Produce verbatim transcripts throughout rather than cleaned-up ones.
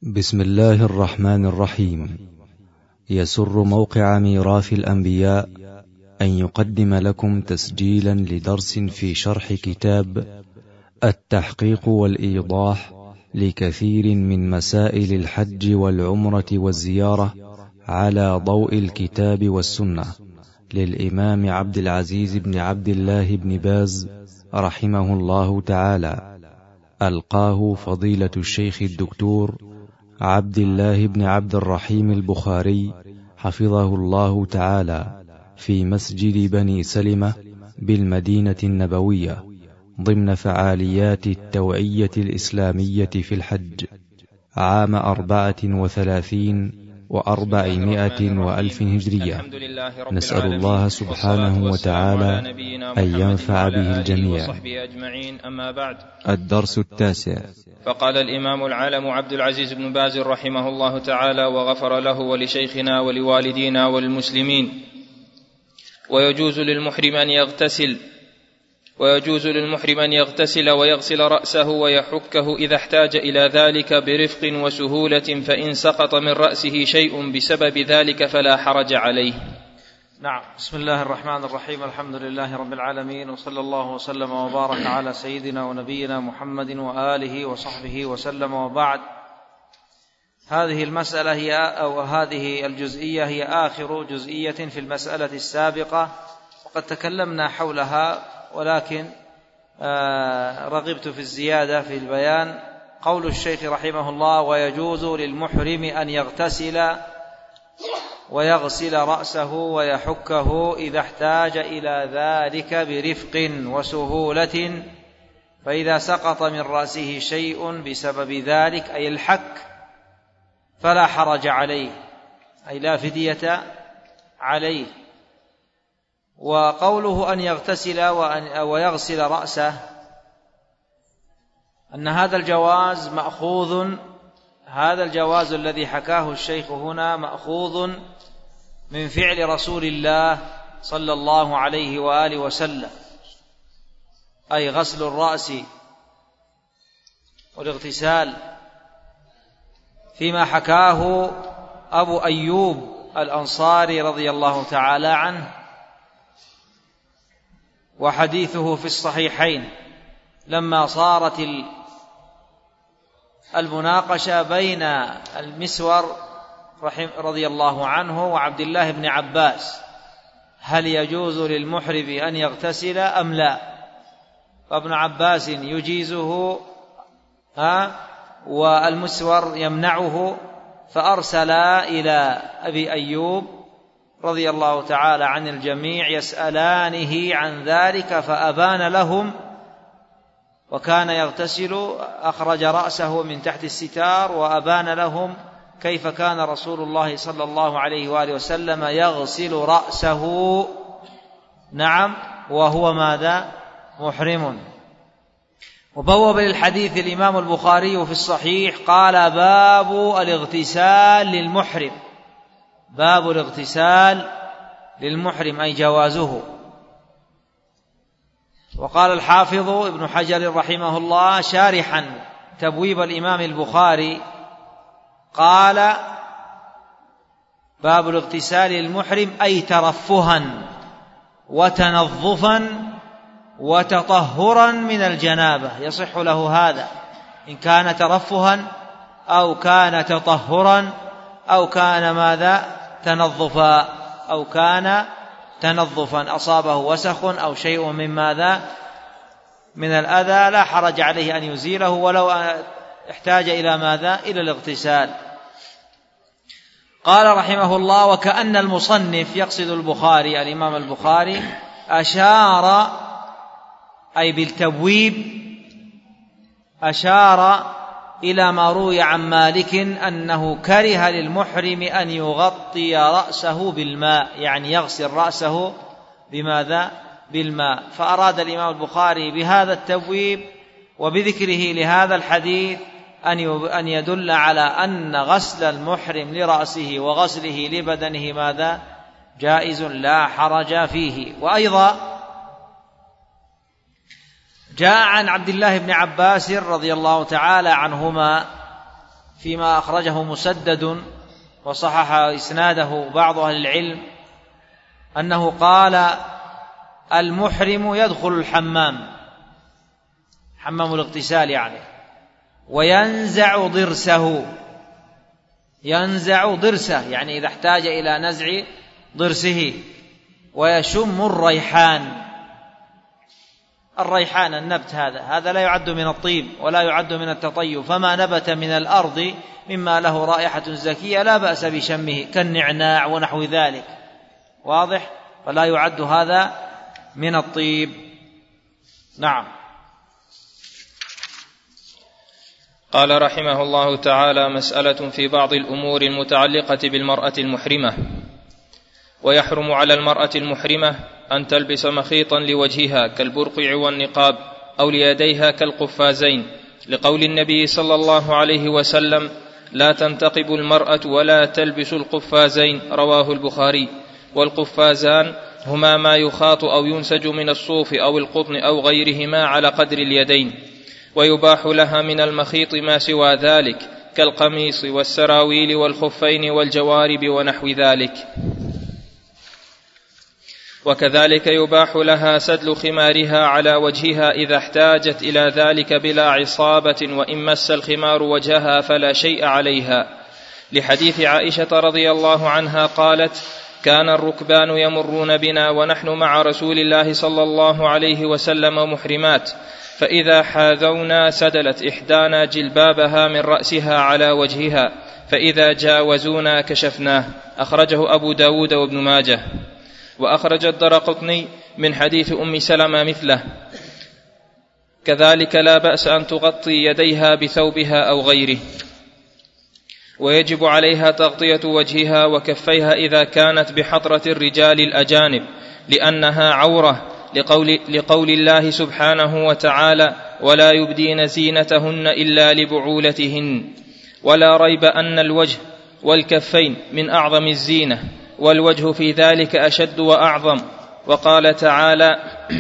بسم الله الرحمن الرحيم. يسر موقع ميراث الأنبياء أن يقدم لكم تسجيلا لدرس في شرح كتاب التحقيق والإيضاح لكثير من مسائل الحج والعمرة والزيارة على ضوء الكتاب والسنة للإمام عبد العزيز بن عبد الله بن باز رحمه الله تعالى، ألقاه فضيلة الشيخ الدكتور عبد الله بن عبد الرحيم البخاري حفظه الله تعالى في مسجد بني سلمة بالمدينة النبوية ضمن فعاليات التوعية الإسلامية في الحج عام أربعة وثلاثين وأربعمائة وألف هجرية. نسأل الله سبحانه وتعالى أن ينفع به الجميع. أما بعد، الدرس التاسع. فقال الإمام العالم عبد العزيز بن باز رحمه الله تعالى وغفر له ولشيخنا ولوالدينا والمسلمين: ويجوز للمحرم أن يغتسل ويجوز للمحرم أن يغتسل ويغسل رأسه ويحكه إذا احتاج إلى ذلك برفق وسهولة، فإن سقط من رأسه شيء بسبب ذلك فلا حرج عليه. نعم. بسم الله الرحمن الرحيم. الحمد لله رب العالمين، وصلى الله وسلم وبارك على سيدنا ونبينا محمد وآله وصحبه وسلم، وبعد. هذه المسألة هي أو هذه الجزئية هي آخر جزئية في المسألة السابقة، وقد تكلمنا حولها، ولكن رغبت في الزيادة في البيان. قول الشيخ رحمه الله: ويجوز للمحرم أن يغتسل ويغسل رأسه ويحكه إذا احتاج إلى ذلك برفق وسهولة، فإذا سقط من رأسه شيء بسبب ذلك أي الحك فلا حرج عليه، أي لا فدية عليه. وقوله أن يغتسل ويغسل رأسه، أن هذا الجواز مأخوذ هذا الجواز الذي حكاه الشيخ هنا مأخوذ من فعل رسول الله صلى الله عليه وآله وسلم، أي غسل الرأس والاغتسال، فيما حكاه أبو أيوب الأنصاري رضي الله تعالى عنه، وحديثه في الصحيحين لما صارت المناقشة بين المسور رضي الله عنه وعبد الله بن عباس: هل يجوز للمحرم أن يغتسل أم لا؟ فابن عباس يجيزه ها والمسور يمنعه، فأرسل إلى أبي أيوب رضي الله تعالى عن الجميع يسألانه عن ذلك، فأبان لهم، وكان يغتسل، أخرج رأسه من تحت الستار وأبان لهم كيف كان رسول الله صلى الله عليه وآله وسلم يغسل رأسه، نعم، وهو ماذا؟ محرم. وبوب للحديث الإمام البخاري في الصحيح قال: باب الاغتسال للمحرم. باب الاغتسال للمحرم أي جوازه. وقال الحافظ ابن حجر رحمه الله شارحا تبويب الإمام البخاري، قال: باب الاغتسال للمحرم أي ترفها وتنظفا وتطهرا من الجنابة، يصح له هذا إن كان ترفها أو كان تطهرا أو كان ماذا؟ تنظفا أو كان تنظفا، أصابه وسخ أو شيء من ماذا؟ من الأذى، لا حرج عليه أن يزيله ولو احتاج إلى ماذا؟ إلى الاغتسال. قال رحمه الله: وكأن المصنف يقصد البخاري، الإمام البخاري، أشار أي بالتبويب أشار إلى ما روي عن مالك أنه كره للمحرم أن يغطي رأسه بالماء، يعني يغسل رأسه بماذا؟ بالماء. فأراد الإمام البخاري بهذا التبويب وبذكره لهذا الحديث أن يدل على أن غسل المحرم لرأسه وغسله لبدنه ماذا؟ جائز لا حرج فيه. وأيضا جاء عن عبد الله بن عباس رضي الله تعالى عنهما فيما أخرجه مسدد وصحح إسناده بعض أهل العلم أنه قال المحرم يدخل الحمام، حمام الاغتسال يعني، وينزع ضرسه، ينزع ضرسه يعني إذا احتاج إلى نزع ضرسه، ويشم الريحان. الريحان النبت هذا هذا لا يعد من الطيب ولا يعد من التطيب، فما نبت من الأرض مما له رائحة زكية لا بأس بشمه كالنعناع ونحو ذلك، واضح؟ فلا يعد هذا من الطيب. نعم. قال رحمه الله تعالى: مسألة في بعض الأمور المتعلقة بالمرأة المحرمة. ويحرم على المرأة المحرمة أن تلبس مخيطا لوجهها كالبرقع والنقاب، أو ليديها كالقفازين، لقول النبي صلى الله عليه وسلم: لا تنتقب المرأة ولا تلبس القفازين، رواه البخاري. والقفازان هما ما يخاط أو ينسج من الصوف أو القطن أو غيرهما على قدر اليدين. ويباح لها من المخيط ما سوى ذلك كالقميص والسراويل والخفين والجوارب ونحو ذلك. وكذلك يباح لها سدل خمارها على وجهها إذا احتاجت إلى ذلك بلا عصابة، وإن مس الخمار وجهها فلا شيء عليها، لحديث عائشة رضي الله عنها قالت: كان الركبان يمرون بنا ونحن مع رسول الله صلى الله عليه وسلم محرمات، فإذا حاذونا سدلت إحدانا جلبابها من رأسها على وجهها، فإذا جاوزونا كشفناه. أخرجه أبو داود وابن ماجه. وأخرج الدرقطني من حديث أم سلمة مثله. كذلك لا بأس أن تغطي يديها بثوبها أو غيره. ويجب عليها تغطية وجهها وكفيها إذا كانت بحضرة الرجال الأجانب، لأنها عورة، لقول, لقول الله سبحانه وتعالى: ولا يبدين زينتهن إلا لبعولتهن. ولا ريب أن الوجه والكفين من أعظم الزينة، والوجه في ذلك أشد وأعظم. وقال تعالى: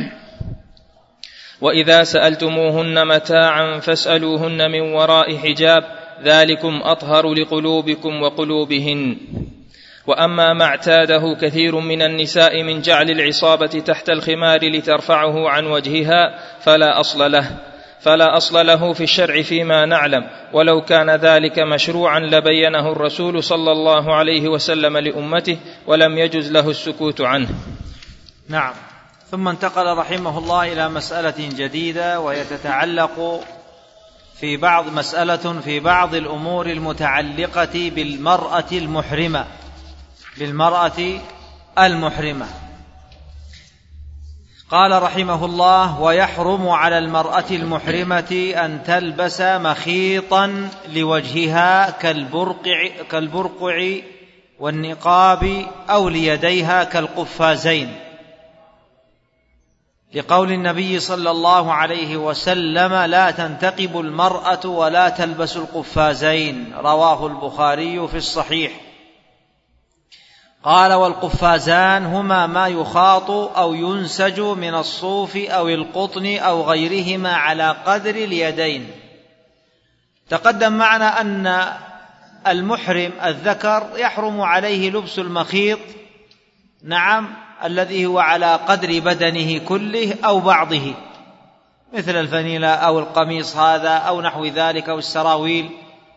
وإذا سألتموهن متاعا فاسألوهن من وراء حجاب ذلكم أطهر لقلوبكم وقلوبهن. وأما ما اعتاده كثير من النساء من جعل العصابة تحت الخمار لترفعه عن وجهها فلا أصل له فلا أصل له في الشرع فيما نعلم، ولو كان ذلك مشروعا لبينه الرسول صلى الله عليه وسلم لأمته، ولم يجز له السكوت عنه. نعم. ثم انتقل رحمه الله إلى مسألة جديدة، وهي تتعلق في بعض مسألة في بعض الأمور المتعلقة بالمرأة المحرمة بالمرأة المحرمة. قال رحمه الله: ويحرم على المرأة المحرمة أن تلبس مخيطا لوجهها كالبرقع, كالبرقع والنقاب، أو ليديها كالقفازين، لقول النبي صلى الله عليه وسلم: لا تنتقب المرأة ولا تلبس القفازين، رواه البخاري في الصحيح. قال: والقفازان هما ما يخاط أو ينسج من الصوف أو القطن أو غيرهما على قدر اليدين. تقدم معنا أن المحرم الذكر يحرم عليه لبس المخيط، نعم، الذي هو على قدر بدنه كله أو بعضه، مثل الفنيلة أو القميص هذا أو نحو ذلك أو السراويل.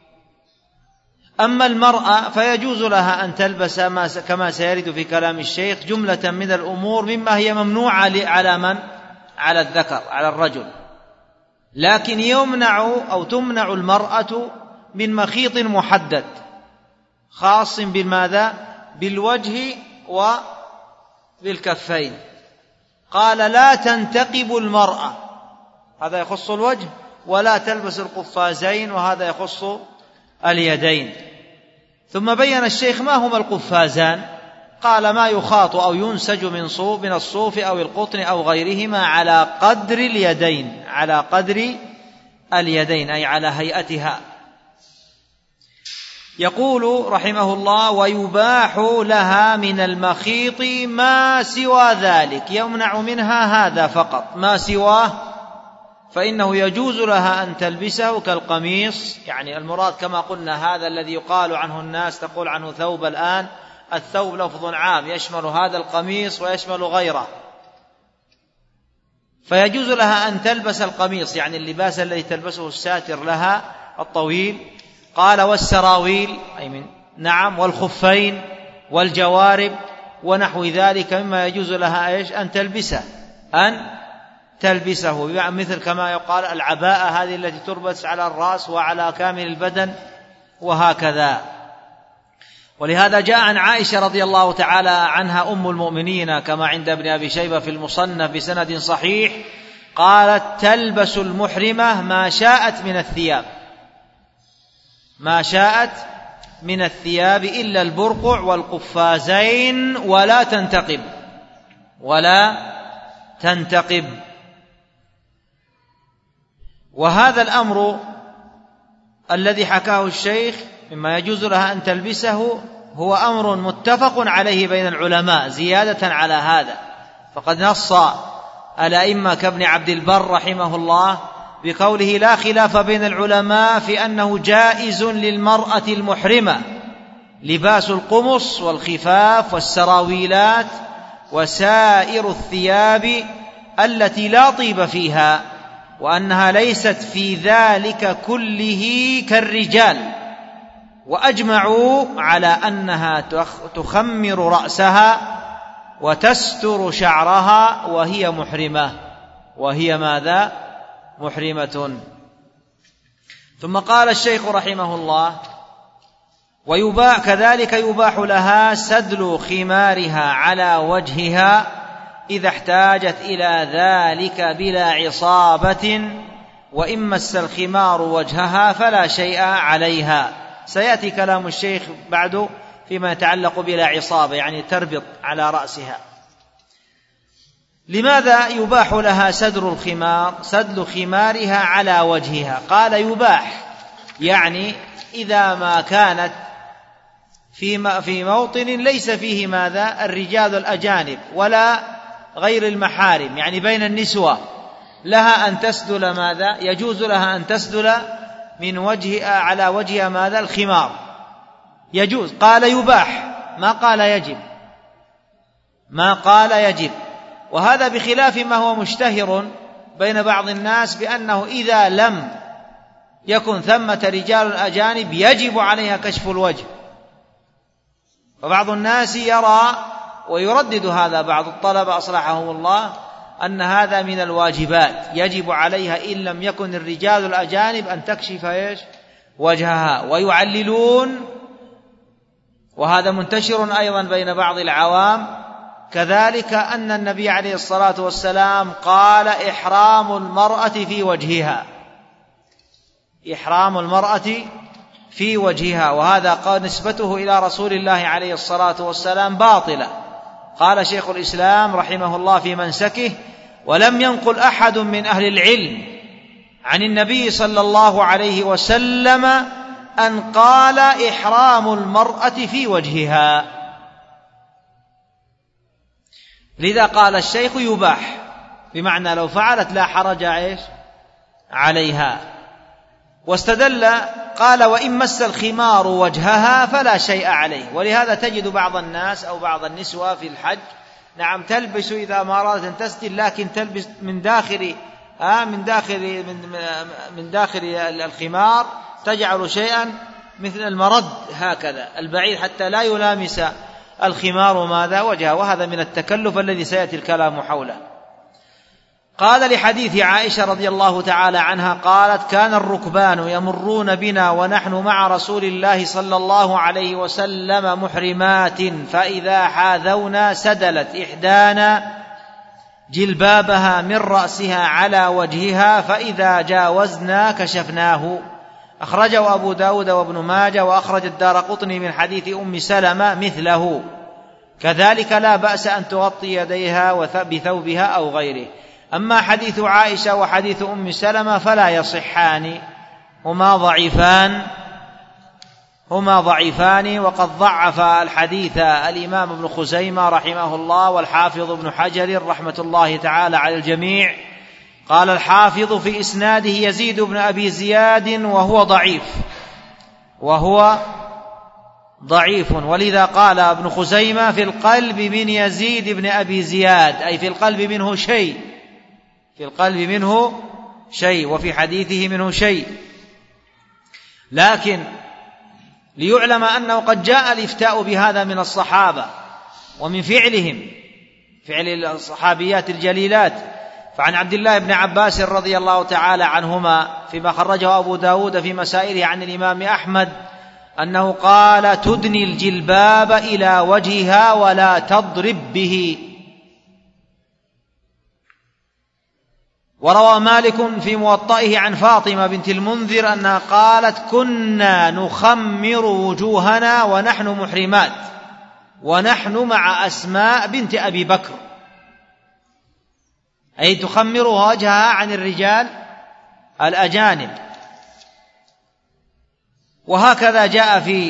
أما المرأة فيجوز لها أن تلبس ما كما سيرد في كلام الشيخ جملة من الأمور مما هي ممنوعة على من؟ على الذكر، على الرجل، لكن يمنع أو تمنع المرأة من مخيط محدد خاص بالماذا؟ بالوجه وبالكفين. قال: لا تنتقب المرأة، هذا يخص الوجه، ولا تلبس القفازين، وهذا يخص اليدين. ثم بين الشيخ ما هما القفازان، قال: ما يخاط أو ينسج من صوف من الصوف أو القطن أو غيرهما على قدر اليدين، على قدر اليدين أي على هيئتها. يقول رحمه الله: ويباح لها من المخيط ما سوى ذلك، يمنع منها هذا فقط، ما سواه فإنه يجوز لها أن تلبسه كالقميص، يعني المراد كما قلنا هذا الذي يقال عنه الناس تقول عنه ثوب الآن، الثوب لفظ عام يشمل هذا القميص ويشمل غيره، فيجوز لها أن تلبس القميص يعني اللباس الذي تلبسه الساتر لها الطويل. قال والسراويل أي من نعم والخفين والجوارب ونحو ذلك مما يجوز لها إيش أن تلبسه أن تلبسه مثل كما يقال العباءة هذه التي تربس على الرأس وعلى كامل البدن وهكذا. ولهذا جاء عن عائشة رضي الله تعالى عنها أم المؤمنين كما عند ابن أبي شيبة في المصنف بسند صحيح قالت تلبس المحرمة ما شاءت من الثياب ما شاءت من الثياب إلا البرقع والقفازين ولا تنتقب ولا تنتقب. وهذا الأمر الذي حكاه الشيخ مما يجوز لها أن تلبسه هو أمر متفق عليه بين العلماء زيادة على هذا، فقد نص الأئمة كابن عبد البر رحمه الله بقوله لا خلاف بين العلماء في أنه جائز للمرأة المحرمة لباس القمص والخفاف والسراويلات وسائر الثياب التي لا طيب فيها، وأنها ليست في ذلك كله كالرجال، وأجمعوا على أنها تخمر رأسها وتستر شعرها وهي محرمة وهي ماذا؟ محرمة. ثم قال الشيخ رحمه الله ويباح كذلك يباح لها سدل خمارها على وجهها إذا احتاجت إلى ذلك بلا عصابة، وإن مس الخمار وجهها فلا شيء عليها. سيأتي كلام الشيخ بعد فيما يتعلق بلا عصابة يعني تربط على رأسها. لماذا يباح لها سدر الخمار سدل خمارها على وجهها؟ قال يباح يعني إذا ما كانت في في موطن ليس فيه ماذا الرجال الأجانب ولا غير المحارم، يعني بين النسوة، لها أن تسدل ماذا يجوز لها أن تسدل من وجهها على وجهها ماذا الخمار يجوز. قال يباح ما قال يجب ما قال يجب وهذا بخلاف ما هو مشتهر بين بعض الناس بأنه إذا لم يكن ثمة رجال أجانب يجب عليها كشف الوجه، وبعض الناس يرى ويردد هذا بعض الطلبة أصلحهم الله أن هذا من الواجبات يجب عليها إن لم يكن الرجال الأجانب أن تكشف إيش وجهها، ويعللون وهذا منتشر أيضا بين بعض العوام كذلك أن النبي عليه الصلاة والسلام قال إحرام المرأة في وجهها إحرام المرأة في وجهها، وهذا قال نسبته إلى رسول الله عليه الصلاة والسلام باطلة. قال شيخ الإسلام رحمه الله في منسكه ولم ينقل أحد من أهل العلم عن النبي صلى الله عليه وسلم أن قال إحرام المرأة في وجهها، لذا قال الشيخ يباح بمعنى لو فعلت لا حرج إيش عليها. واستدل قال وإن مس الخمار وجهها فلا شيء عليه، ولهذا تجد بعض الناس أو بعض النسوة في الحج نعم تلبس إذا ما أرادت أن تسدل لكن تلبس من داخل آه من داخل من, من داخل الخمار تجعل شيئا مثل المرد هكذا البعيد حتى لا يلامس الخمار ماذا وجهه، وهذا من التكلف الذي سيأتي الكلام حوله. قال لحديث عائشة رضي الله تعالى عنها قالت كان الركبان يمرون بنا ونحن مع رسول الله صلى الله عليه وسلم محرمات، فإذا حاذونا سدلت إحدانا جلبابها من رأسها على وجهها، فإذا جاوزنا كشفناه. أخرجه أبو داود وابن ماجه، وأخرج الدارقطني من حديث أم سلمة مثله. كذلك لا بأس أن تغطي يديها بثوبها أو غيره. أما حديث عائشة وحديث أم سلمة فلا يصحان، هما ضعيفان هما ضعيفان وقد ضعف الحديث الإمام ابن خزيمة رحمه الله والحافظ ابن حجر رحمة الله تعالى على الجميع. قال الحافظ في إسناده يزيد بن أبي زياد وهو ضعيف وهو ضعيف ولذا قال ابن خزيمة في القلب من يزيد بن أبي زياد، أي في القلب منه شيء، في القلب منه شيء وفي حديثه منه شيء. لكن ليعلم أنه قد جاء الإفتاء بهذا من الصحابة ومن فعلهم، فعل الصحابيات الجليلات. فعن عبد الله بن عباس رضي الله تعالى عنهما فيما خرجه أبو داود في مسائله عن الإمام أحمد أنه قال: تدني الجلباب إلى وجهها ولا تضرب به. وروى مالك في موطئه عن فاطمة بنت المنذر أنها قالت: كنا نخمر وجوهنا ونحن محرمات ونحن مع أسماء بنت أبي بكر، أي تخمر وجهها عن الرجال الأجانب. وهكذا جاء في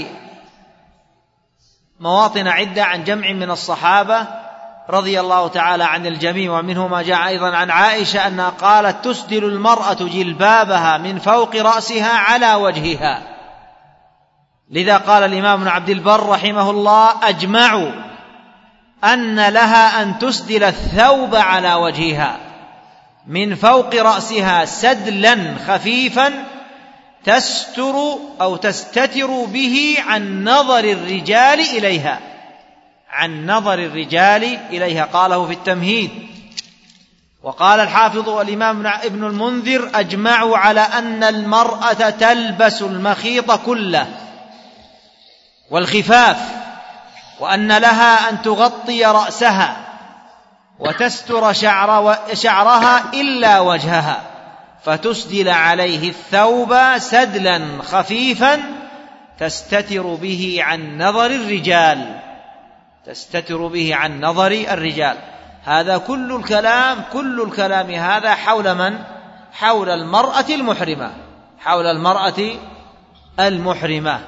مواطن عدة عن جمع من الصحابة رضي الله تعالى عن الجميع، ومنه ما جاء أيضا عن عائشة أنها قالت: تسدل المرأة جلبابها من فوق رأسها على وجهها. لذا قال الإمام ابن عبد البر رحمه الله: أجمعوا أن لها أن تسدل الثوب على وجهها من فوق رأسها سدلا خفيفا تستر أو تستتر به عن نظر الرجال إليها، عن نظر الرجال إليها. قاله في التمهيد. وقال الحافظ والإمام ابن المنذر: أجمعوا على أن المرأة تلبس المخيط كله والخفاف، وأن لها أن تغطي رأسها وتستر شعر شعرها إلا وجهها، فتسدل عليه الثوب سدلا خفيفا تستتر به عن نظر الرجال، تستتر به عن نظر الرجال. هذا كل الكلام كل الكلام هذا حول من؟ حول المرأة المحرمة، حول المرأة المحرمة.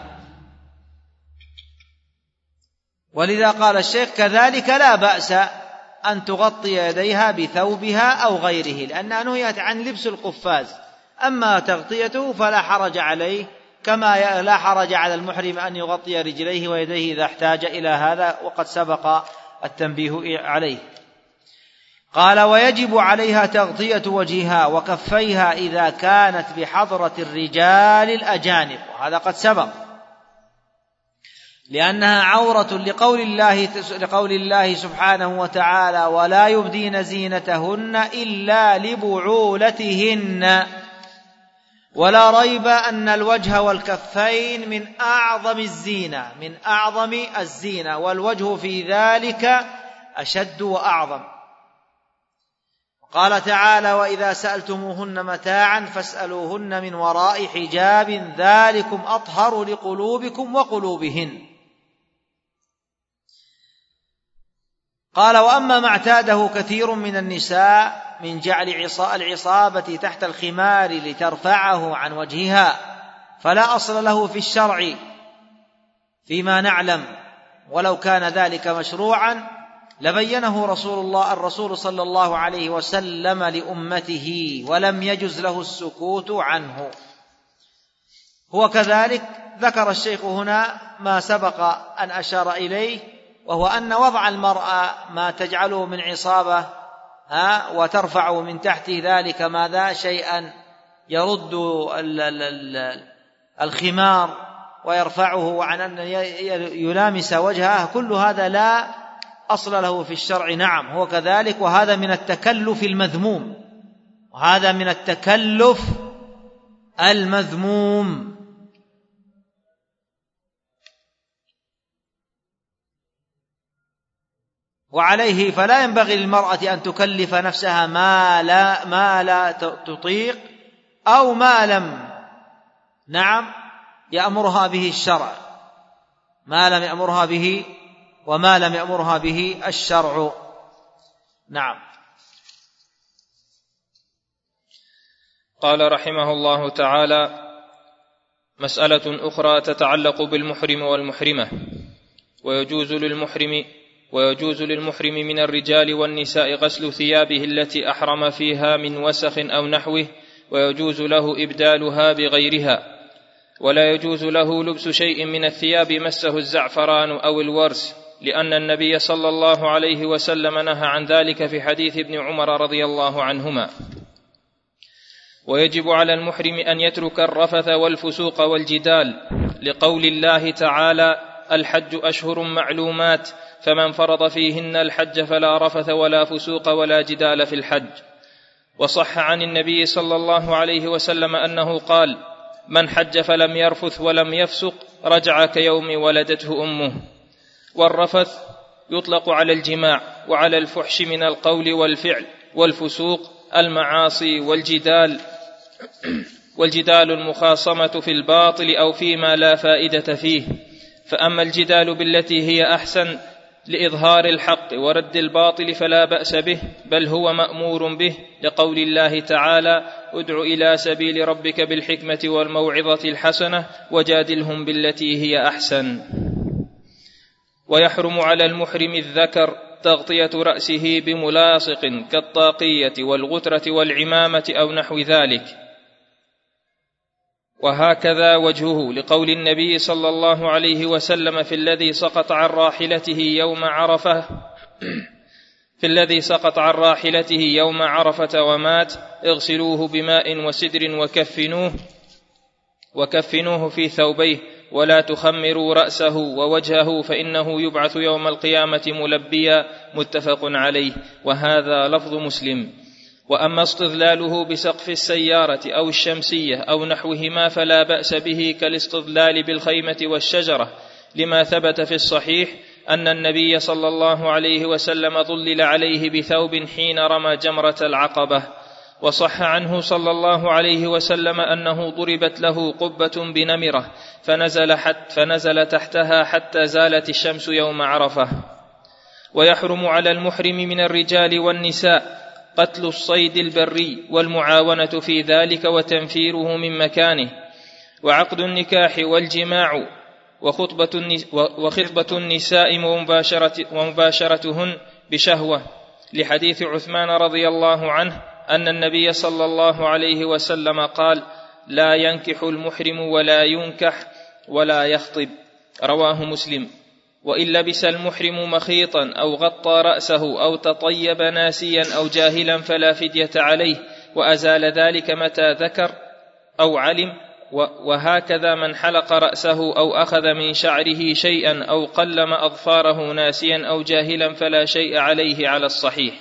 ولذا قال الشيخ: كذلك لا بأس أن تغطي يديها بثوبها أو غيره، لأنها نهيت عن لبس القفاز. أما تغطيته فلا حرج عليه، كما لا حرج على المحرم أن يغطي رجليه ويديه إذا احتاج إلى هذا، وقد سبق التنبيه عليه. قال: ويجب عليها تغطية وجهها وكفيها إذا كانت بحضرة الرجال الأجانب، وهذا قد سبق، لأنها عورة لقول الله, لقول الله سبحانه وتعالى: ولا يبدين زينتهن إلا لبعولتهن. ولا ريب أن الوجه والكفين من أعظم الزينة، من أعظم الزينة، والوجه في ذلك أشد وأعظم. قال تعالى: وإذا سألتموهن متاعا فاسألوهن من وراء حجاب ذلكم أطهر لقلوبكم وقلوبهن. قال: وأما ما اعتاده كثير من النساء من جعل العصابة تحت الخمار لترفعه عن وجهها فلا أصل له في الشرع فيما نعلم، ولو كان ذلك مشروعا لبينه رسول الله الرسول صلى الله عليه وسلم لأمته، ولم يجز له السكوت عنه. هو كذلك ذكر الشيخ هنا ما سبق أن أشار إليه، وهو أن وضع المرأة ما تجعله من عصابة ها وترفع من تحت ذلك ماذا شيئا يرد الخمار ويرفعه عن أن يلامس وجهها، كل هذا لا أصل له في الشرع. نعم هو كذلك، وهذا من التكلف المذموم، وهذا من التكلف المذموم. وعليه فلا ينبغي للمرأة أن تكلف نفسها ما لا, ما لا تطيق أو ما لم نعم يأمرها به الشرع، ما لم يأمرها به وما لم يأمرها به الشرع. نعم. قال رحمه الله تعالى: مسألة أخرى تتعلق بالمحرم والمحرمة. ويجوز للمحرم ويجوز للمحرم من الرجال والنساء غسل ثيابه التي أحرم فيها من وسخ أو نحوه، ويجوز له إبدالها بغيرها. ولا يجوز له لبس شيء من الثياب مسه الزعفران أو الورس، لأن النبي صلى الله عليه وسلم نهى عن ذلك في حديث ابن عمر رضي الله عنهما. ويجب على المحرم أن يترك الرفث والفسوق والجدال، لقول الله تعالى: الحج أشهر معلومات، فمن فرض فيهن الحج فلا رفث ولا فسوق ولا جدال في الحج. وصح عن النبي صلى الله عليه وسلم أنه قال: من حج فلم يرفث ولم يفسق رجع كيوم ولدته أمه. والرفث يطلق على الجماع وعلى الفحش من القول والفعل، والفسوق المعاصي والجدال والجدال المخاصمة في الباطل أو فيما لا فائدة فيه. فأما الجدال بالتي هي أحسن لإظهار الحق ورد الباطل فلا بأس به، بل هو مأمور به، لقول الله تعالى: ادع إلى سبيل ربك بالحكمة والموعظة الحسنة وجادلهم بالتي هي أحسن. ويحرم على المحرم الذكر تغطية رأسه بملاصق كالطاقية والغترة والعمامة أو نحو ذلك، وهكذا وجهه، لقول النبي صلى الله عليه وسلم في الذي سقط عن راحلته يوم عرفة في الذي سقط عن راحلته يوم عرفة ومات: اغسلوه بماء وسدر وكفنوه وكفنوه في ثوبيه، ولا تخمروا رأسه ووجهه فإنه يبعث يوم القيامة ملبيا. متفق عليه، وهذا لفظ مسلم. وأما استظلاله بسقف السيارة أو الشمسية أو نحوهما فلا بأس به، كالاستظلال بالخيمة والشجرة، لما ثبت في الصحيح أن النبي صلى الله عليه وسلم ظلل عليه بثوب حين رمى جمرة العقبة. وصح عنه صلى الله عليه وسلم أنه ضربت له قبة بنمرة فنزل, حت فنزل تحتها حتى زالت الشمس يوم عرفة. ويحرم على المحرم من الرجال والنساء قتل الصيد البري والمعاونة في ذلك وتنفيره من مكانه، وعقد النكاح والجماع وخطبة النساء ومباشرتهن بشهوة، لحديث عثمان رضي الله عنه أن النبي صلى الله عليه وسلم قال: لا ينكح المحرم ولا ينكح ولا يخطب. رواه مسلم. وإن لبس المحرم مخيطا أو غطى رأسه أو تطيب ناسيا أو جاهلا فلا فدية عليه، وأزال ذلك متى ذكر أو علم. وهكذا من حلق رأسه أو أخذ من شعره شيئا أو قلم أظفاره ناسيا أو جاهلا فلا شيء عليه على الصحيح.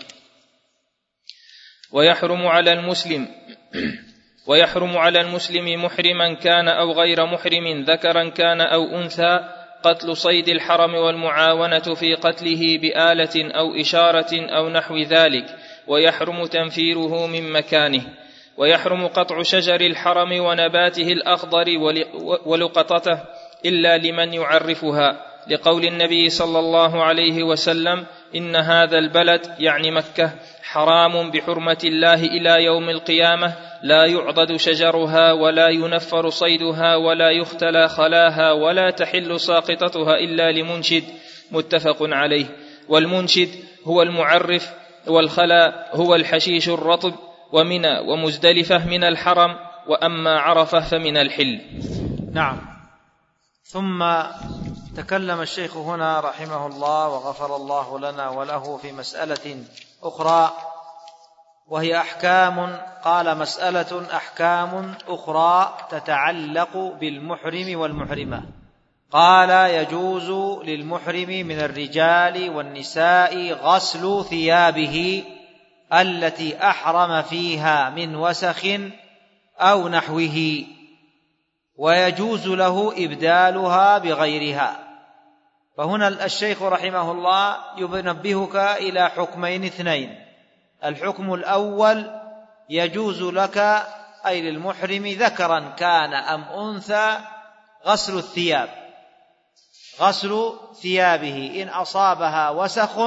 ويحرم على المسلم ويحرم على المسلم محرما كان أو غير محرم ذكرا كان أو أنثى قتل صيد الحرم والمعاونة في قتله بآلة أو إشارة أو نحو ذلك، ويحرم تنفيره من مكانه. ويحرم قطع شجر الحرم ونباته الأخضر ولقطته إلا لمن يعرفها، لقول النبي صلى الله عليه وسلم: إن هذا البلد يعني مكة حرام بحرمة الله إلى يوم القيامة، لا يعضد شجرها ولا ينفر صيدها ولا يختلى خلاها ولا تحل ساقطتها إلا لمنشد. متفق عليه. والمنشد هو المعرف، والخلا هو الحشيش الرطب، ومنى ومزدلفة من الحرم، وأما عرفة فمن الحل. نعم. ثم تكلم الشيخ هنا رحمه الله وغفر الله لنا وله في مسألة أخرى، وهي أحكام. قال: مسألة أحكام أخرى تتعلق بالمحرم والمحرمة. قال: يجوز للمحرم من الرجال والنساء غسل ثيابه التي أحرم فيها من وسخ أو نحوه، ويجوز له إبدالها بغيرها. فهنا الشيخ رحمه الله ينبهك إلى حكمين اثنين. الحكم الأول: يجوز لك أي للمحرم ذكرا كان أم أنثى غسل الثياب، غسل ثيابه إن أصابها وسخ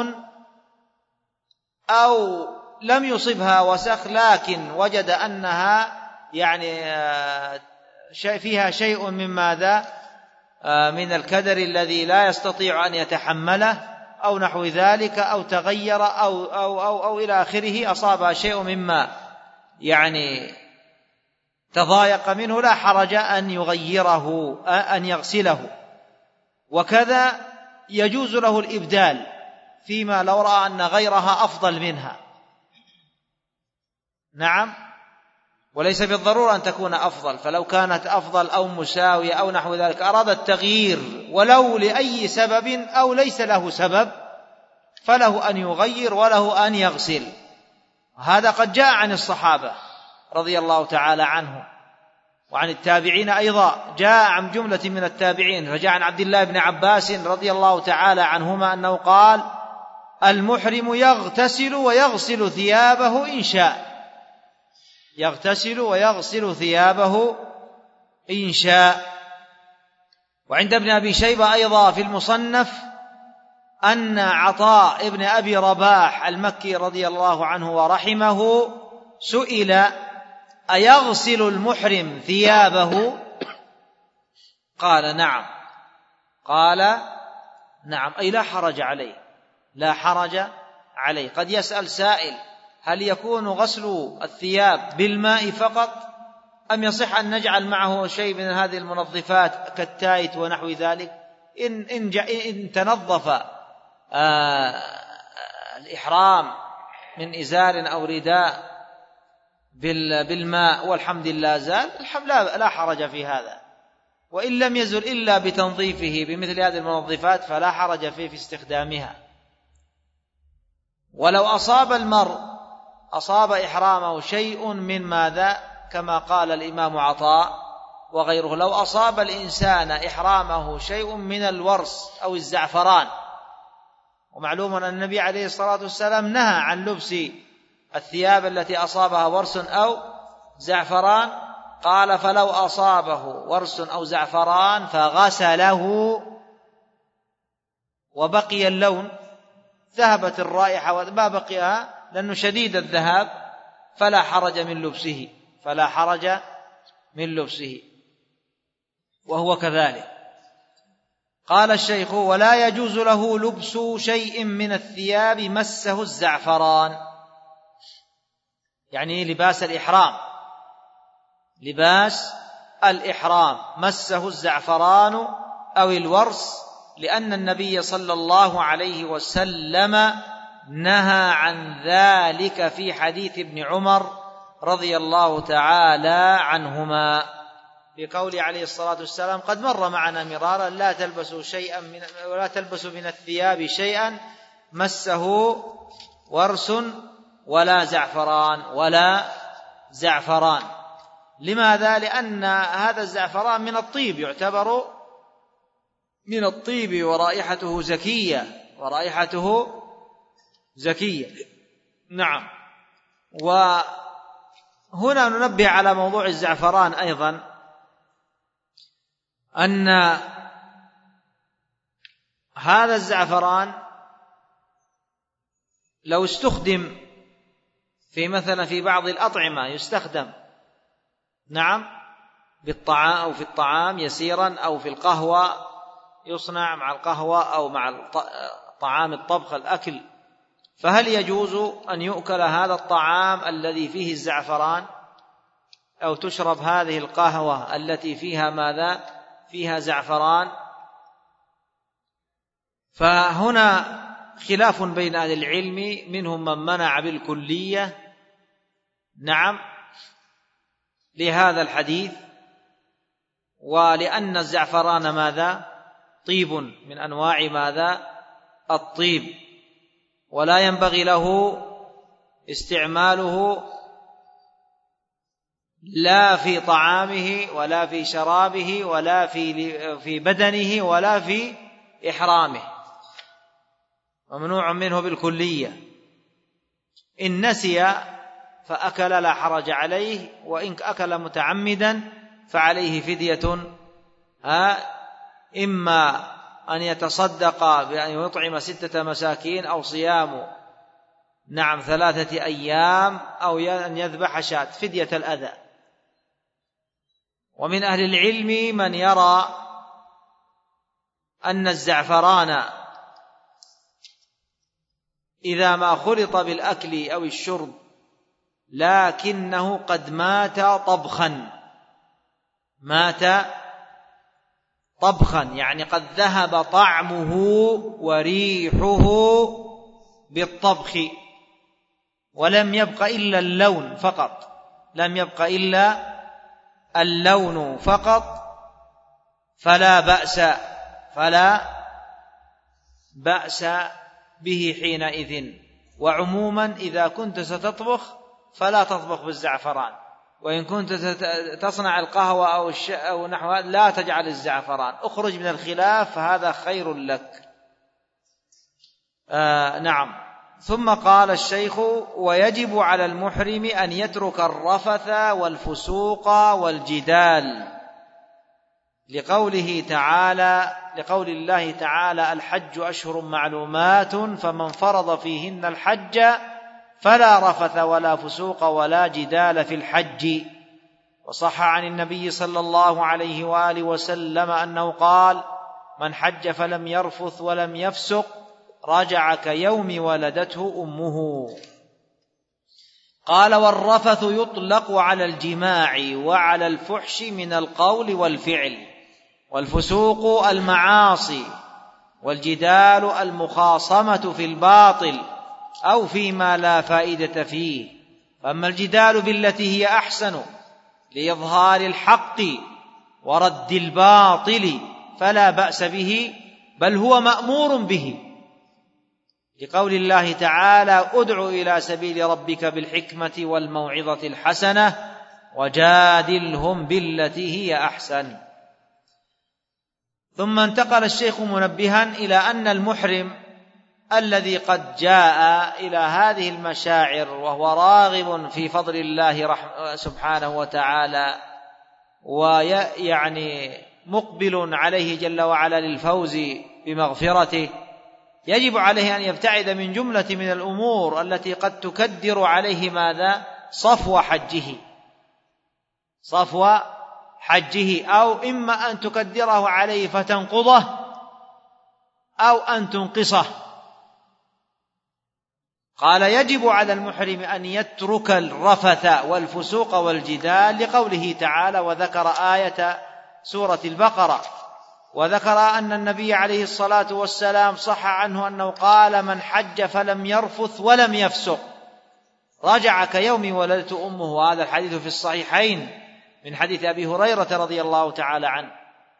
أو لم يصبها وسخ لكن وجد أنها يعني فيها شيء من ماذا من الكدر الذي لا يستطيع أن يتحمله، أو نحو ذلك، أو تغير أو, أو, أو, أو إلى آخره، أصابها شيء مما يعني تضايق منه، لا حرج أن يغيره، أن يغسله. وكذا يجوز له الإبدال فيما لو رأى أن غيرها أفضل منها. نعم، وليس بالضرورة أن تكون أفضل، فلو كانت أفضل أو مساوية أو نحو ذلك أراد التغيير ولو لأي سبب أو ليس له سبب، فله أن يغير وله أن يغسل. هذا قد جاء عن الصحابة رضي الله تعالى عنهم، وعن التابعين أيضا، جاء عن جملة من التابعين، فجاء عن عبد الله بن عباس رضي الله تعالى عنهما أنه قال: المحرم يغتسل ويغسل ثيابه إن شاء، يغتسل ويغسل ثيابه إن شاء. وعند ابن أبي شيبة أيضا في المصنف أن عطاء ابن أبي رباح المكي رضي الله عنه ورحمه سئل: أيغسل المحرم ثيابه؟ قال: نعم. قال: نعم، أي لا حرج عليه، لا حرج عليه. قد يسأل سائل: هل يكون غسل الثياب بالماء فقط، أم يصح أن نجعل معه شيء من هذه المنظفات كالتايت ونحو ذلك؟ إن, إن, إن تنظف آه الإحرام من إزار أو رداء بالماء والحمد لله زال، لا حرج في هذا. وإن لم يزل إلا بتنظيفه بمثل هذه المنظفات فلا حرج فيه في استخدامها. ولو أصاب المرء أصاب إحرامه شيء من ماذا، كما قال الإمام عطاء وغيره، لو أصاب الإنسان إحرامه شيء من الورس أو الزعفران، ومعلوم أن النبي عليه الصلاة والسلام نهى عن لبس الثياب التي أصابها ورس أو زعفران، قال: فلو أصابه ورس أو زعفران فغسله وبقي اللون، ذهبت الرائحة وما بقيها لأنه شديد الذهاب، فلا حرج من لبسه، فلا حرج من لبسه. وهو كذلك. قال الشيخ: ولا يجوز له لبس شيء من الثياب مسه الزعفران، يعني لباس الإحرام، لباس الإحرام مسه الزعفران أو الورس، لأن النبي صلى الله عليه وسلم نهى عن ذلك في حديث ابن عمر رضي الله تعالى عنهما، بقول عليه الصلاة والسلام: قد مر معنا مرارا لا تلبسوا شيئا من ولا تلبسوا من الثياب شيئا مسه ورس ولا زعفران ولا زعفران. لماذا؟ لأن هذا الزعفران من الطيب، يعتبر من الطيب، ورائحته زكية، ورائحته زكية. نعم. وهنا ننبه على موضوع الزعفران أيضا، أن هذا الزعفران لو استخدم في مثلا في بعض الأطعمة يستخدم، نعم، بالطعام أو في الطعام يسيرا، أو في القهوة يصنع مع القهوة أو مع طعام الطبخ الأكل، فهل يجوز أن يؤكل هذا الطعام الذي فيه الزعفران، أو تشرب هذه القهوة التي فيها ماذا؟ فيها زعفران؟ فهنا خلاف بين أهل العلم، منهم من منع بالكلية، نعم، لهذا الحديث، ولأن الزعفران ماذا؟ طيب من أنواع ماذا؟ الطيب، ولا ينبغي له استعماله لا في طعامه ولا في شرابه ولا في في بدنه ولا في إحرامه، ممنوع منه بالكلية. إن نسي فأكل لا حرج عليه، وإن أكل متعمدا فعليه فدية، إما أن يتصدق بأن يطعم ستة مساكين، أو صيام نعم ثلاثة أيام، أو أن يذبح شاة فدية الأذى. ومن أهل العلم من يرى أن الزعفران إذا ما خلط بالأكل أو الشرب لكنه قد مات طبخا، مات طبخا يعني قد ذهب طعمه وريحه بالطبخ ولم يبق إلا اللون فقط، لم يبق إلا اللون فقط، فلا بأس فلا بأس به حينئذ. وعموما إذا كنت ستطبخ فلا تطبخ بالزعفران، وإن كنت تصنع القهوة أو الش... أو نحوها لا تجعل الزعفران، اخرج من الخلاف فهذا خير لك. آه نعم. ثم قال الشيخ: ويجب على المحرم أن يترك الرفث والفسوق والجدال، لقوله تعالى لقول الله تعالى: الحج أشهر معلومات فمن فرض فيهن الحج فلا رفث ولا فسوق ولا جدال في الحج. وصح عن النبي صلى الله عليه وآله وسلم أنه قال: من حج فلم يرفث ولم يفسق رجع كيوم ولدته أمه. قال: والرفث يطلق على الجماع وعلى الفحش من القول والفعل، والفسوق المعاصي، والجدال المخاصمة في الباطل أو فيما لا فائدة فيه. فأما الجدال بالتي هي أحسن لإظهار الحق ورد الباطل فلا بأس به، بل هو مأمور به، لقول الله تعالى: ادع إلى سبيل ربك بالحكمة والموعظة الحسنة وجادلهم بالتي هي أحسن. ثم انتقل الشيخ منبها إلى أن المحرم الذي قد جاء إلى هذه المشاعر وهو راغب في فضل الله سبحانه وتعالى ويعني مقبل عليه جل وعلا للفوز بمغفرته، يجب عليه أن يبتعد من جملة من الأمور التي قد تكدر عليه ماذا؟ صفو حجه صفو حجه أو إما أن تكدره عليه فتنقضه أو أن تنقصه. قال: يجب على المحرم أن يترك الرفث والفسوق والجدال، لقوله تعالى: وذكر آية سورة البقرة، وذكر أن النبي عليه الصلاة والسلام صح عنه أنه قال: من حج فلم يرفث ولم يفسق رجع كيوم ولدته أمه. هذا الحديث في الصحيحين من حديث أبي هريرة رضي الله تعالى عنه.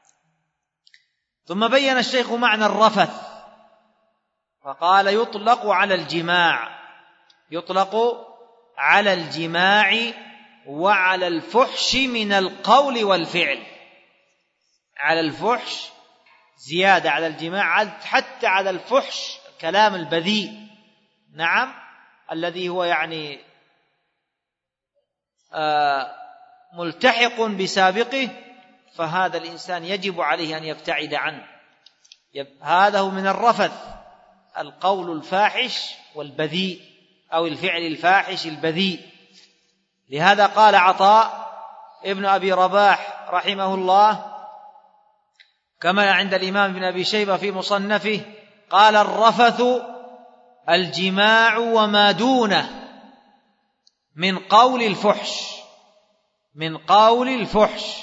ثم بين الشيخ معنى الرفث فقال: يطلق على الجماع يطلق على الجماع وعلى الفحش من القول والفعل. على الفحش زيادة على الجماع، حتى على الفحش كلام البذيء، نعم، الذي هو يعني آه ملتحق بسابقه، فهذا الإنسان يجب عليه أن يبتعد عنه. هذا هو من الرفث، القول الفاحش والبذيء أو الفعل الفاحش البذيء. لهذا قال عطاء ابن أبي رباح رحمه الله كما عند الإمام ابن أبي شيبة في مصنفه، قال: الرفث الجماع وما دونه من قول الفحش من قول الفحش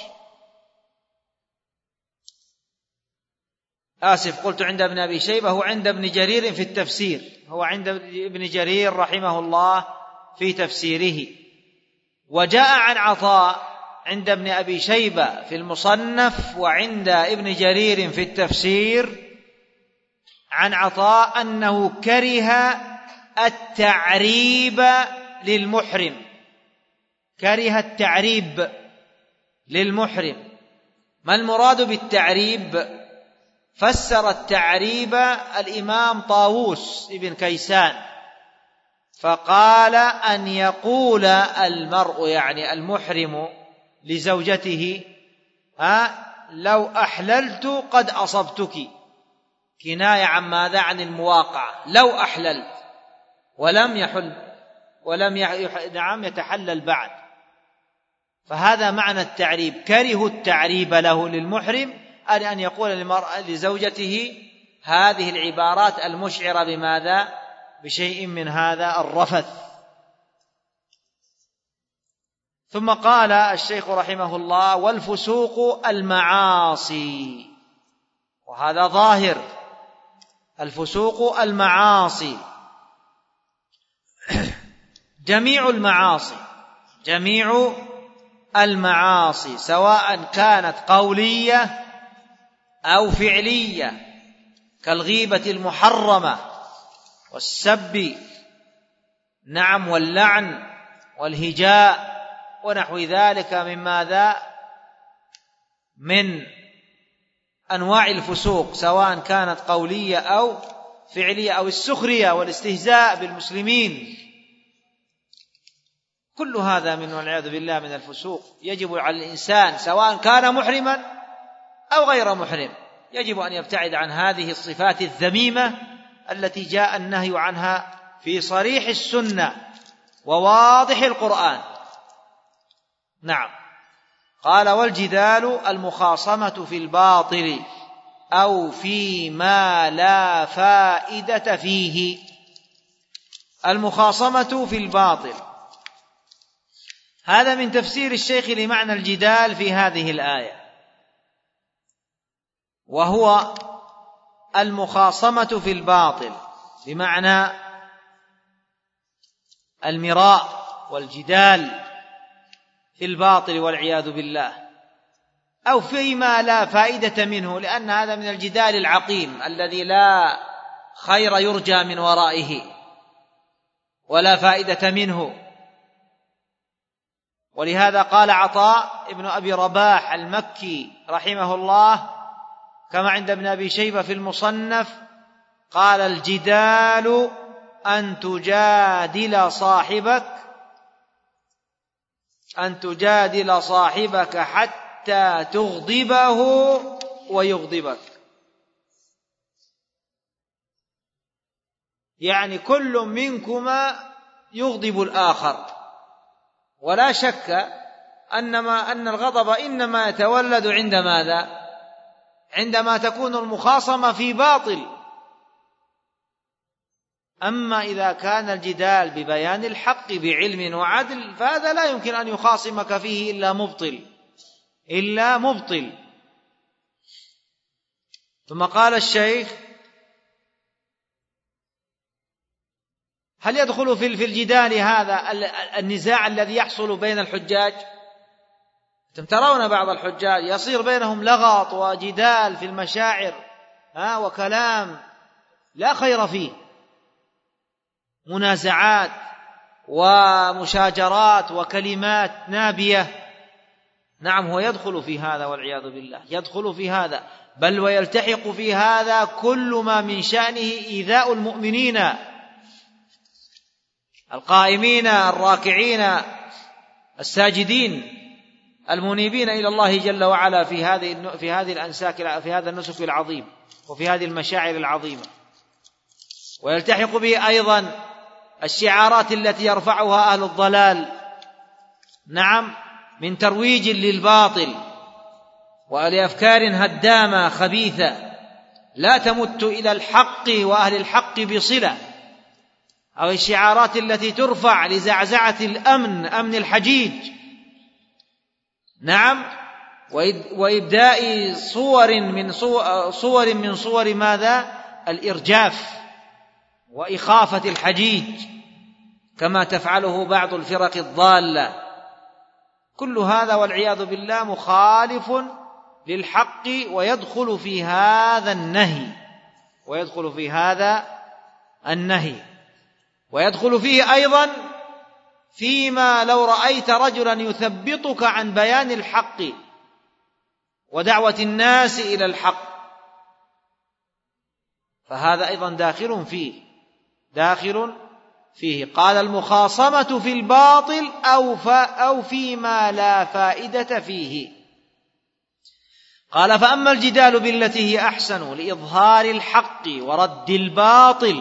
آسف قلت عند ابن أبي شيبة، هو عند ابن جرير في التفسير هو عند ابن جرير رحمه الله في تفسيره. وجاء عن عطاء عند ابن أبي شيبة في المصنف وعند ابن جرير في التفسير عن عطاء أنه كره التعريب للمحرم كره التعريب للمحرم. ما المراد بالتعريب؟ فسر التعريب الإمام طاووس ابن كيسان، فقال: أن يقول المرء يعني المحرم لزوجته: ها لو أحللت قد أصبتك، كناية عن ماذا؟ عن المواقعة. لو أحللت ولم يحل ولم نعم يتحلل بعد. فهذا معنى التعريب، كرهوا التعريب له للمحرم أن أن يقول لزوجته هذه العبارات المشعرة بماذا؟ بشيء من هذا الرفث. ثم قال الشيخ رحمه الله: والفسوق المعاصي، وهذا ظاهر، الفسوق المعاصي، جميع المعاصي، جميع المعاصي سواء كانت قولية أو فعلية، كالغيبة المحرمة والسب، نعم، واللعن والهجاء ونحو ذلك من ماذا؟ من أنواع الفسوق، سواء كانت قولية أو فعلية، أو السخرية والاستهزاء بالمسلمين، كل هذا من والعياذ بالله من الفسوق. يجب على الإنسان سواء كان محرما أو غير محرم، يجب أن يبتعد عن هذه الصفات الذميمة التي جاء النهي عنها في صريح السنة وواضح القرآن. نعم. قال: والجدال المخاصمة في الباطل أو فيما لا فائدة فيه. المخاصمة في الباطل، هذا من تفسير الشيخ لمعنى الجدال في هذه الآية، وهو المخاصمة في الباطل بمعنى المراء والجدال في الباطل والعياذ بالله، أو فيما لا فائدة منه، لأن هذا من الجدال العقيم الذي لا خير يرجى من ورائه ولا فائدة منه. ولهذا قال عطاء ابن أبي رباح المكي رحمه الله كما عند ابن أبي شيبة في المصنف، قال: الجدال أن تجادل صاحبك أن تجادل صاحبك حتى تغضبه ويغضبك. يعني كل منكما يغضب الآخر، ولا شك أنما أن الغضب إنما يتولد عند ماذا؟ عندما تكون المخاصمة في باطل. أما إذا كان الجدال ببيان الحق بعلم وعدل فهذا لا يمكن أن يخاصمك فيه إلا مبطل إلا مبطل. ثم قال الشيخ: هل يدخل في الجدال هذا النزاع الذي يحصل بين الحجاج؟ أنتم ترون بعض الحجاج يصير بينهم لغط وجدال في المشاعر ها وكلام لا خير فيه، منازعات ومشاجرات وكلمات نابية. نعم، هو يدخل في هذا والعياذ بالله، يدخل في هذا، بل ويلتحق في هذا كل ما من شأنه إيذاء المؤمنين القائمين الراكعين الساجدين المنيبين إلى الله جل وعلا في هذه في هذه الأنساك في هذا النسك العظيم وفي هذه المشاعر العظيمة. ويلتحق به أيضا الشعارات التي يرفعها أهل الضلال، نعم، من ترويج للباطل ولأفكار هدامة خبيثة لا تمت إلى الحق وأهل الحق بصلة، أو الشعارات التي ترفع لزعزعة الأمن، أمن الحجيج، نعم، وإبداء صور من صور من صور ماذا؟ الإرجاف وإخافة الحجيج، كما تفعله بعض الفرق الضالة. كل هذا والعياذ بالله مخالف للحق، ويدخل في هذا النهي ويدخل في هذا النهي ويدخل فيه أيضا فيما لو رأيت رجلا يثبطك عن بيان الحق ودعوة الناس إلى الحق، فهذا أيضا داخل فيه داخل فيه قال: المخاصمة في الباطل أو, أو فيما لا فائدة فيه. قال: فأما الجدال بالتي هي أحسن لإظهار الحق ورد الباطل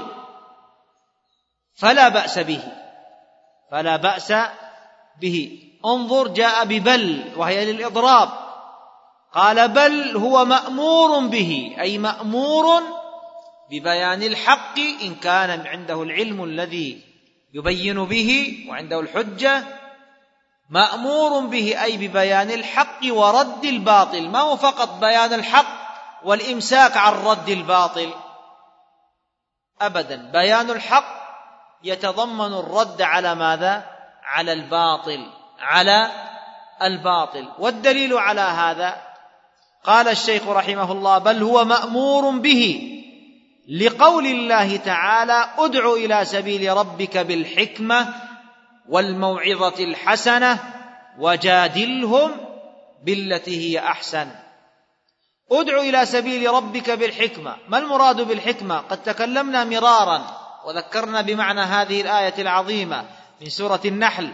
فلا بأس به فلا بأس به. انظر، جاء ببل وهي للإضراب، قال: بل هو مأمور به، أي مأمور ببيان الحق إن كان عنده العلم الذي يبين به وعنده الحجة، مأمور به أي ببيان الحق ورد الباطل، ما هو فقط بيان الحق والإمساك عن رد الباطل أبدا، بيان الحق يتضمن الرد على ماذا؟ على الباطل، على الباطل. والدليل على هذا قال الشيخ رحمه الله: بل هو مأمور به لقول الله تعالى: ادع إلى سبيل ربك بالحكمة والموعظة الحسنة وجادلهم بالتي هي أحسن. ادع إلى سبيل ربك بالحكمة، ما المراد بالحكمة؟ قد تكلمنا مرارا وذكرنا بمعنى هذه الآية العظيمة من سورة النحل،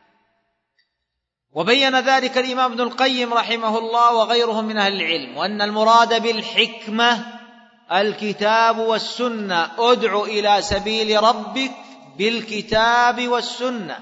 وبين ذلك الإمام ابن القيم رحمه الله وغيره من أهل العلم، وأن المراد بالحكمة الكتاب والسنة. ادع إلى سبيل ربك بالكتاب والسنة،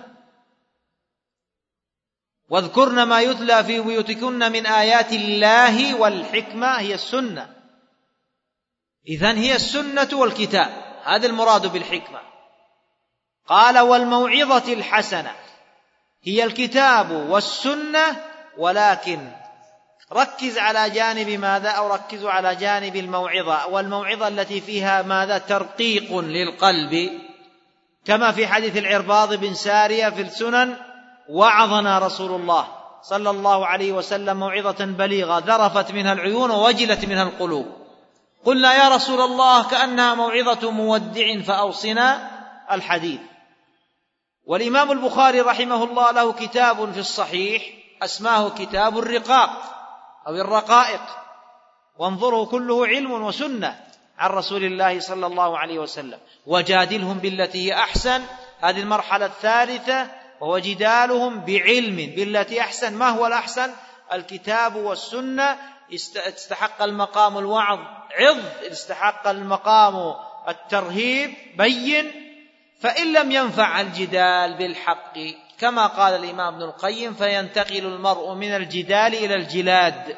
واذكرن ما يتلى في بيوتكن من آيات الله، والحكمة هي السنة. إذن هي السنة والكتاب، هذا المراد بالحكمة. قال: والموعظة الحسنة، هي الكتاب والسنة، ولكن ركز على جانب ماذا؟ أو ركزوا على جانب الموعظة، والموعظة التي فيها ماذا؟ ترقيق للقلب، كما في حديث العرباض بن سارية في السنن: وعظنا رسول الله صلى الله عليه وسلم موعظة بليغة ذرفت منها العيون ووجلت منها القلوب. قلنا: يا رسول الله كأنها موعظة مودع فأوصنا الحديث. والإمام البخاري رحمه الله له كتاب في الصحيح اسماه كتاب الرقاق أو الرقائق، وانظروا كله علم وسنة عن رسول الله صلى الله عليه وسلم. وجادلهم بالتي هي أحسن، هذه المرحلة الثالثة، وهو جدالهم بعلم بالتي أحسن. ما هو الأحسن؟ الكتاب والسنة. استحق المقام الوعظ عظ، استحق المقام الترهيب بين. فإن لم ينفع الجدال بالحق كما قال الإمام ابن القيم: فينتقل المرء من الجدال إلى الجلاد.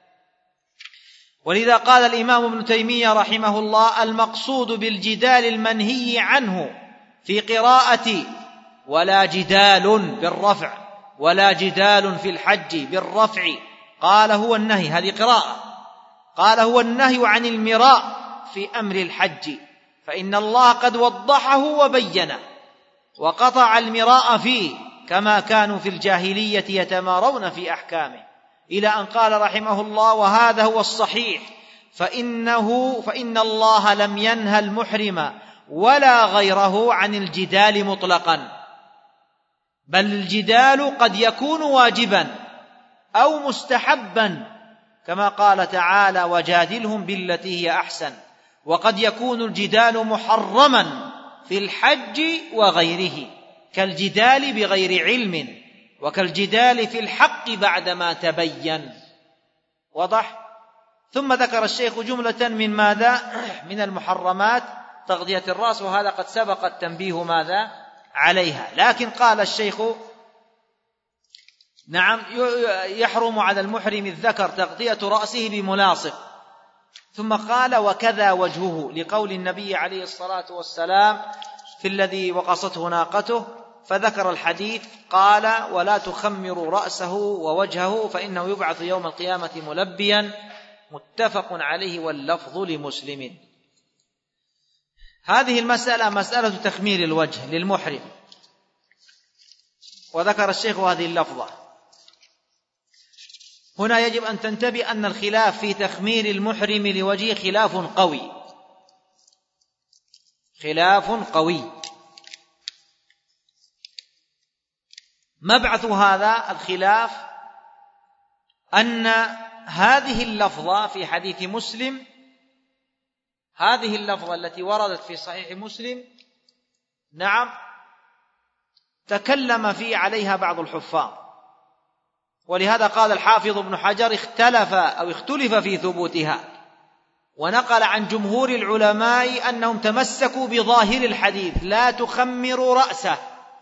ولذا قال الإمام ابن تيمية رحمه الله: المقصود بالجدال المنهي عنه في قراءة ولا جدال بالرفع، ولا جدال في الحج بالرفع، قال هو النهي، هذه قراءة، قال هو النهي عن المراء في أمر الحج، فإن الله قد وضحه وبينه وقطع المراء فيه، كما كانوا في الجاهلية يتمارون في أحكامه، إلى أن قال رحمه الله: وهذا هو الصحيح، فإنه فإن الله لم ينهى المحرم ولا غيره عن الجدال مطلقا، بل الجدال قد يكون واجبا أو مستحبا، كما قال تعالى: وجادلهم بالتي هي أحسن، وقد يكون الجدال محرما في الحج وغيره، كالجدال بغير علم، وكالجدال في الحق بعدما تبين. وضح؟ ثم ذكر الشيخ جملة من ماذا؟ من المحرمات، تغطية الرأس، وهذا قد سبق التنبيه ماذا؟ عليها. لكن قال الشيخ: نعم، يحرم على المحرم الذكر تغطية رأسه بملاصق. ثم قال: وكذا وجهه، لقول النبي عليه الصلاة والسلام في الذي وقصته ناقته، فذكر الحديث، قال: ولا تخمر رأسه ووجهه فإنه يبعث يوم القيامة ملبيا، متفق عليه واللفظ لمسلم. هذه المسألة مسألة تخمير الوجه للمحرم، وذكر الشيخ هذه اللفظة. هنا يجب أن تنتبه أن الخلاف في تخمير المحرم لوجهه خلاف قوي، خلاف قوي. مبعث هذا الخلاف أن هذه اللفظة في حديث مسلم، هذه اللفظة التي وردت في صحيح مسلم، نعم، تكلم في عليها بعض الحفاظ، ولهذا قال الحافظ ابن حجر: اختلف أو اختلف في ثبوتها، ونقل عن جمهور العلماء أنهم تمسكوا بظاهر الحديث: لا تخمروا رأسه،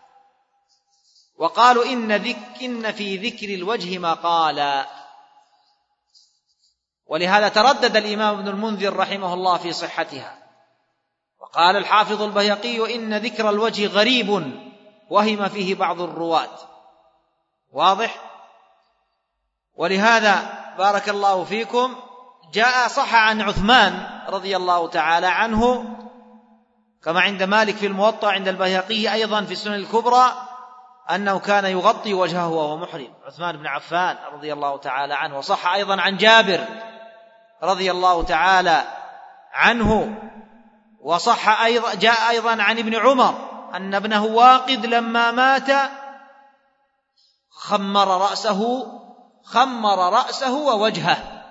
وقالوا إن, ذك إن في ذكر الوجه مقالا. ولهذا تردد الإمام ابن المنذر رحمه الله في صحتها، وقال الحافظ البيهقي إن ذكر الوجه غريب وهم فيه بعض الرواة. واضح؟ ولهذا بارك الله فيكم جاء صح عن عثمان رضي الله تعالى عنه كما عند مالك في الموطأ، عند البيهقي أيضا في السنن الكبرى، أنه كان يغطي وجهه وهو محرم، عثمان بن عفان رضي الله تعالى عنه. وصح أيضا عن جابر رضي الله تعالى عنه، وصح أيضا جاء أيضا عن ابن عمر أن ابنه واقد لما مات خمر رأسه خمر رأسه ووجهه،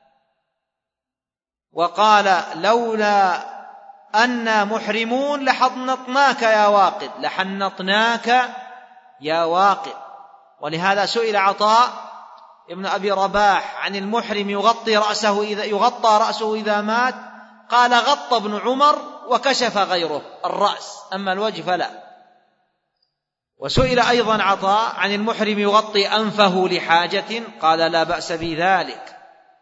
وقال لولا أنا محرمون لحنطناك يا واقد لحنطناك يا واقد. ولهذا سئل عطاء ابن أبي رباح عن المحرم يغطي رأسه إذا يغطى رأسه إذا مات، قال غطى ابن عمر وكشف غيره الرأس، أما الوجه فلا. وسئل أيضا عطاء عن المحرم يغطي أنفه لحاجة، قال لا بأس بذلك.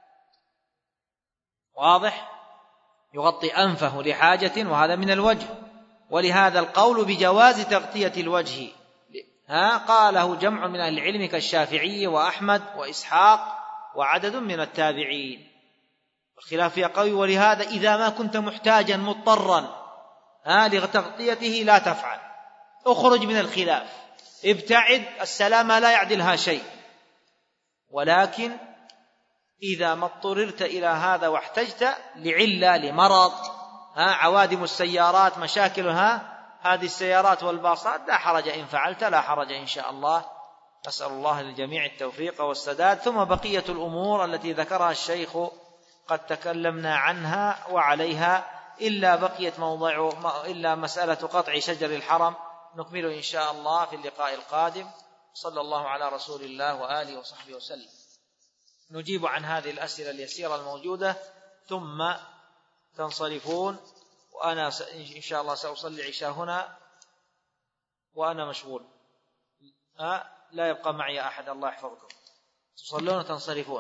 واضح؟ يغطي أنفه لحاجة وهذا من الوجه، ولهذا القول بجواز تغطية الوجه ها قاله جمع من أهل العلم كالشافعي وأحمد وإسحاق وعدد من التابعين، الخلاف فيه قوي. ولهذا إذا ما كنت محتاجا مضطرا ها لتغطيته لا تفعل، اخرج من الخلاف، ابتعد، السلامة لا يعدلها شيء. ولكن إذا ما اضطررت إلى هذا واحتجت لعلة لمرض ها عوادم السيارات مشاكلها هذه السيارات والباصات لا حرج إن فعلت، لا حرج إن شاء الله. نسأل الله للجميع التوفيق والسداد. ثم بقية الأمور التي ذكرها الشيخ قد تكلمنا عنها وعليها، إلا بقيت موضع إلا مسألة قطع شجر الحرم نكمله إن شاء الله في اللقاء القادم. صلى الله على رسول الله وآله وصحبه وسلم. نجيب عن هذه الأسئلة اليسيرة الموجودة ثم تنصرفون، وأنا إن شاء الله سأصلي عشاء هنا وأنا مشغول، أه؟ لا يبقى معي أحد، الله يحفظكم، تصلون وتنصرفون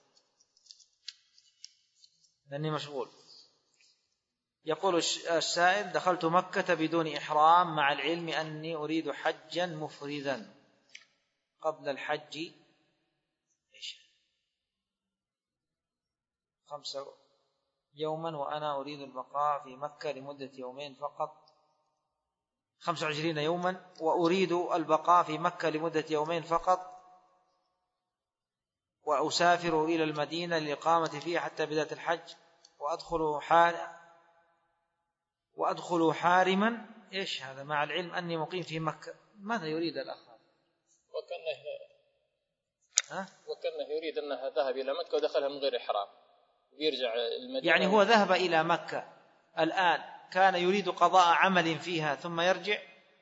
لأني مشغول. يقول السائل دخلت مكة بدون إحرام مع العلم أني أريد حجا مفردا قبل الحج خمسة يوما وأنا أريد البقاء في مكة لمدة يومين فقط، خمسة وعشرين يوما وأريد البقاء في مكة لمدة يومين فقط، وأسافر إلى المدينة للإقامة فيها حتى بداية الحج، وأدخل حار وأدخل حارما. إيش هذا؟ مع العلم أني مقيم في مكة. ماذا يريد الأخ؟ وكأنه ها؟ وكأنه يريد أنها ذهب إلى مكة ودخلها من غير إحرام ويرجع المدينة، يعني هو ذهب إلى مكة الآن كان يريد قضاء عمل فيها ثم يرجع،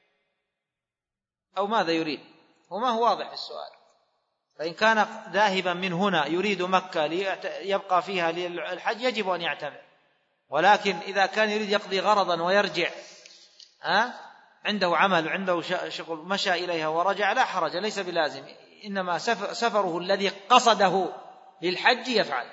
أو ماذا يريد؟ وما هو واضح في السؤال. فإن كان ذاهبا من هنا يريد مكة ليبقى فيها للحج يجب أن يعتمر، ولكن إذا كان يريد يقضي غرضا ويرجع ها عنده عمل وعنده شغل مشى إليها ورجع لا حرج، ليس بلازم، إنما سفره الذي قصده للحج يفعل.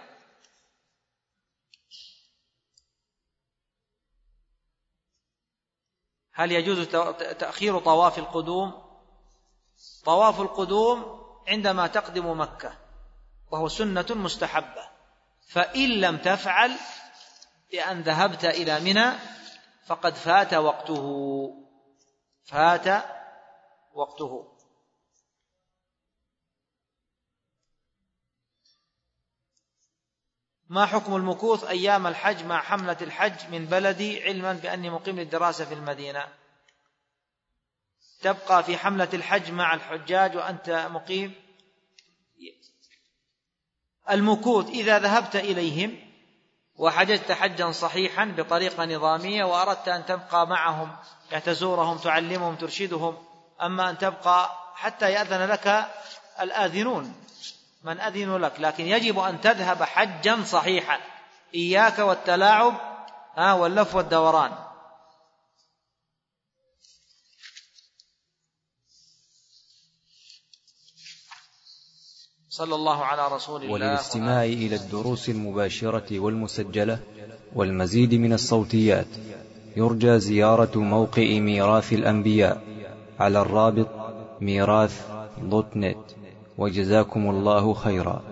هل يجوز تأخير طواف القدوم؟ طواف القدوم عندما تقدم مكة وهو سنة مستحبة، فإن لم تفعل بأن ذهبت إلى منى فقد فات وقته فات وقته. ما حكم المكوث أيام الحج مع حملة الحج من بلدي علما بأني مقيم للدراسة في المدينة؟ تبقى في حملة الحج مع الحجاج وأنت مقيم. المكوث إذا ذهبت إليهم وحججت حجا صحيحا بطريقة نظامية وأردت أن تبقى معهم تزورهم تعلمهم ترشدهم، أما أن تبقى حتى يأذن لك الآذنون من أذن لك، لكن يجب أن تذهب حجا صحيحا، إياك والتلاعب ها واللف والدوران. صلى الله على رسول الله. وللاستماع إلى الدروس المباشرة والمسجلة والمزيد من الصوتيات يرجى زيارة موقع ميراث الأنبياء على الرابط ميراث دوت نت. وجزاكم الله خيرا.